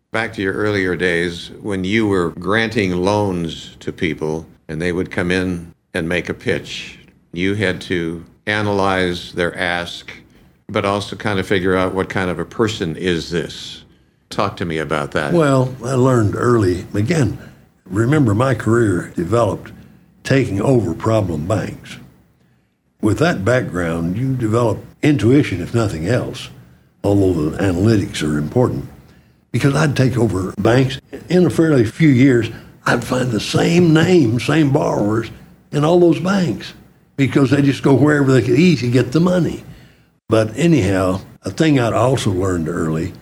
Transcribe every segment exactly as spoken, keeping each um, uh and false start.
Back to your earlier days when you were granting loans to people and they would come in and make a pitch. You had to analyze their ask, but also kind of figure out what kind of a person is this. Talk to me about that. Well, I learned early. Again, remember my career developed taking over problem banks. With that background, you develop intuition, if nothing else, although the analytics are important. Because I'd take over banks. In a fairly few years, I'd find the same names, same borrowers in all those banks because they just go wherever they could easily get the money. But anyhow, a thing I'd also learned early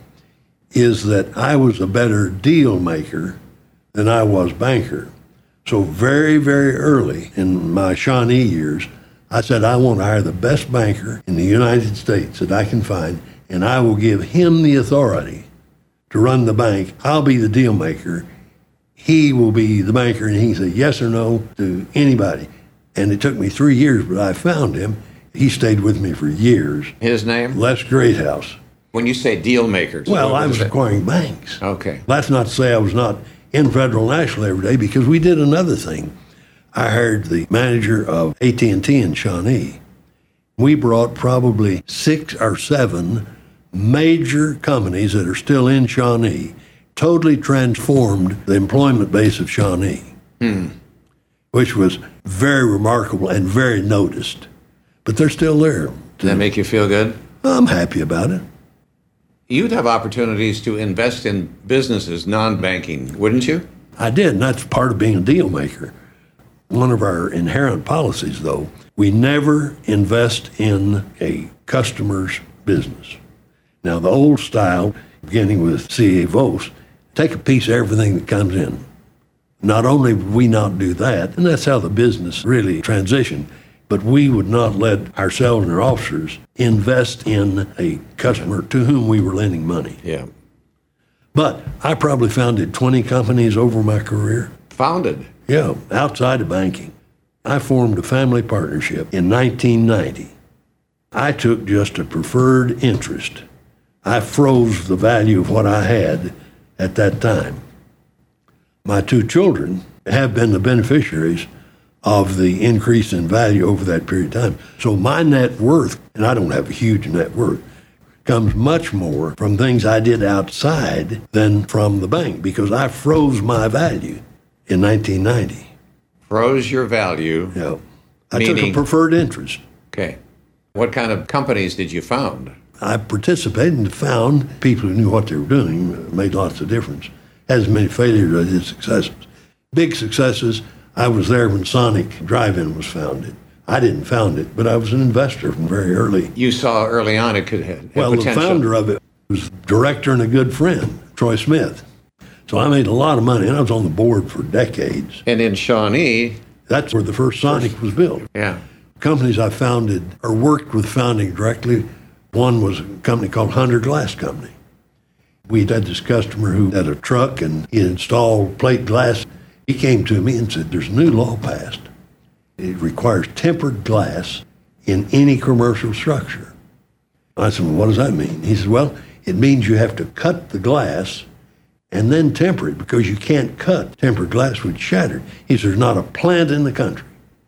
is that I was a better deal maker than I was banker. So very, very early in my Shawnee years, I said, I want to hire the best banker in the United States that I can find, and I will give him the authority to run the bank. I'll be the deal maker. He will be the banker, and he can say yes or no to anybody. And it took me three years, but I found him. He stayed with me for years. His name? Les Greathouse. When you say deal makers. Well, I was acquiring banks. Okay. That's not to say I was not in Federal National every day, because we did another thing. I hired the manager of A T and T in Shawnee. We brought probably six or seven major companies that are still in Shawnee, totally transformed the employment base of Shawnee, hmm. which was very remarkable and very noticed. But they're still there. Does that make you feel good? I'm happy about it. You'd have opportunities to invest in businesses, non-banking, wouldn't you? I did, and that's part of being a deal maker. One of our inherent policies, though, we never invest in a customer's business. Now, the old style, beginning with C A. Vos, take a piece of everything that comes in. Not only would we not do that, and that's how the business really transitioned, but we would not let ourselves and our officers invest in a customer to whom we were lending money. Yeah. But I probably founded twenty companies over my career. Founded? Yeah, outside of banking. I formed a family partnership in nineteen ninety. I took just a preferred interest. I froze the value of what I had at that time. My two children have been the beneficiaries of the increase in value over that period of time. So my net worth, and I don't have a huge net worth, comes much more from things I did outside than from the bank, because I froze my value in nineteen ninety. Froze your value? Yeah. I meaning, took a preferred interest. Okay. What kind of companies did you found? I participated and found people who knew what they were doing, made lots of difference. As many failures as I did successes. Big successes, I was there when Sonic Drive-In was founded. I didn't found it, but I was an investor from very early. You saw early on it could have well, potential. The founder of it was director and a good friend, Troy Smith. So I made a lot of money, and I was on the board for decades. And in Shawnee? That's where the first Sonic was built. Yeah. Companies I founded or worked with founding directly, one was a company called Hunter Glass Company. We had this customer who had a truck, and he installed plate glass. He came to me and said, there's a new law passed. It requires tempered glass in any commercial structure. I said, well, what does that mean? He said, well, it means you have to cut the glass and then temper it, because you can't cut tempered glass which shattered. He said, there's not a plant in the country.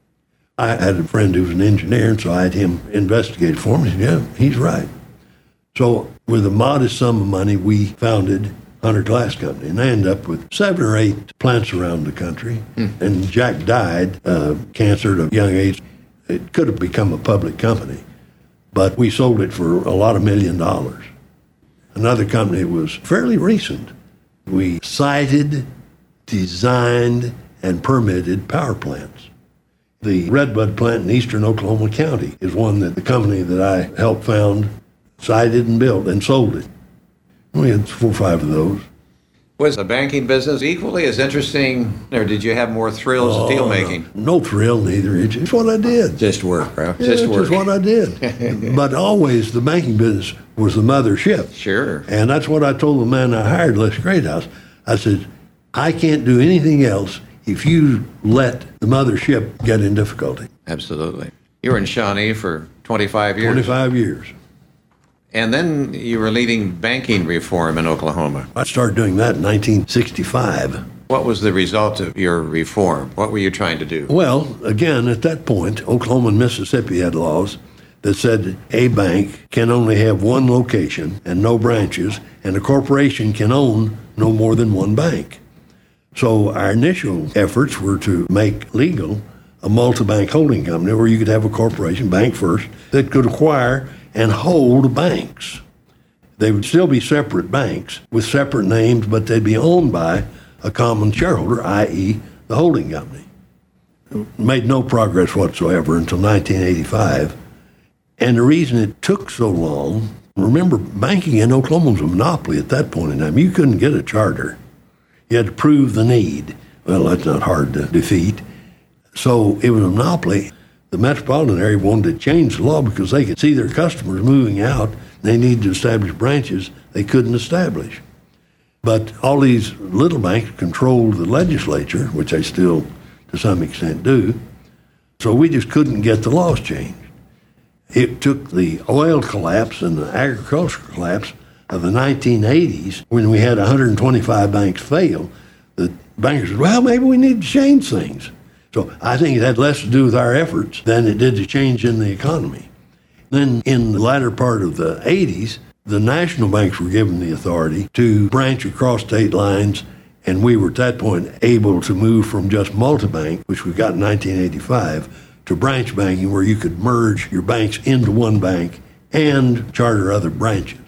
I had a friend who was an engineer, and so I had him investigate for me. He said, yeah, he's right. So with a modest sum of money, we founded Hunter Glass Company, and they ended up with seven or eight plants around the country. Mm. And Jack died, uh, cancer at a young age. It could have become a public company, but we sold it for a lot of million dollars. Another company was fairly recent. We sited, designed, and permitted power plants. The Redbud plant in eastern Oklahoma County is one that the company that I helped found sited and built and sold it. We had four or five of those. Was the banking business equally as interesting, or did you have more thrills oh, of deal making? No, no thrill, neither. It's just what I did. Just work, bro. Yeah, just it's work. just what I did. But always the banking business was the mother ship. Sure. And that's what I told the man I hired, Les Greathouse. I said, I can't do anything else if you let the mother ship get in difficulty. Absolutely. You were in Shawnee for twenty-five years. twenty-five years. And then you were leading banking reform in Oklahoma. I started doing that in nineteen sixty-five. What was the result of your reform? What were you trying to do? Well, again, at that point, Oklahoma and Mississippi had laws that said a bank can only have one location and no branches, and a corporation can own no more than one bank. So our initial efforts were to make legal a multi-bank holding company where you could have a corporation, bank first, that could acquire and hold banks. They would still be separate banks with separate names, but they'd be owned by a common shareholder, that is the holding company. Made no progress whatsoever until nineteen eighty-five. And the reason it took so long, remember, banking in Oklahoma was a monopoly at that point in time. You couldn't get a charter. You had to prove the need. Well, that's not hard to defeat. So it was a monopoly. The metropolitan area wanted to change the law because they could see their customers moving out. They needed to establish branches they couldn't establish. But all these little banks controlled the legislature, which they still, to some extent, do. So we just couldn't get the laws changed. It took the oil collapse and the agricultural collapse of the nineteen eighties, when we had one hundred twenty-five banks fail, the bankers said, well, maybe we need to change things. So I think it had less to do with our efforts than it did to change in the economy. Then in the latter part of the eighties, the national banks were given the authority to branch across state lines, and we were at that point able to move from just multi-bank, which we got in nineteen eighty-five, to branch banking, where you could merge your banks into one bank and charter other branches.